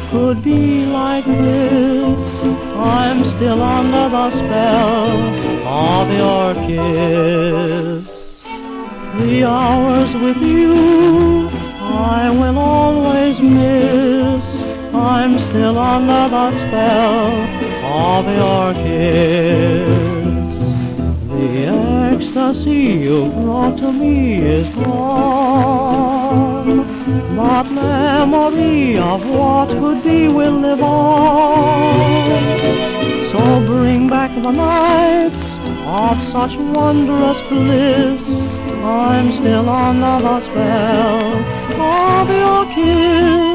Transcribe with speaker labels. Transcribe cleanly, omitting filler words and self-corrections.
Speaker 1: could be like this. I'm still under the spell of your kiss. The hours with you I will always miss. I'm still under the spell of your kiss. The ecstasy you brought to me is gone, but memory of what could be will live on. So bring back the nights of such wondrous bliss. I'm still under the spell of your kiss.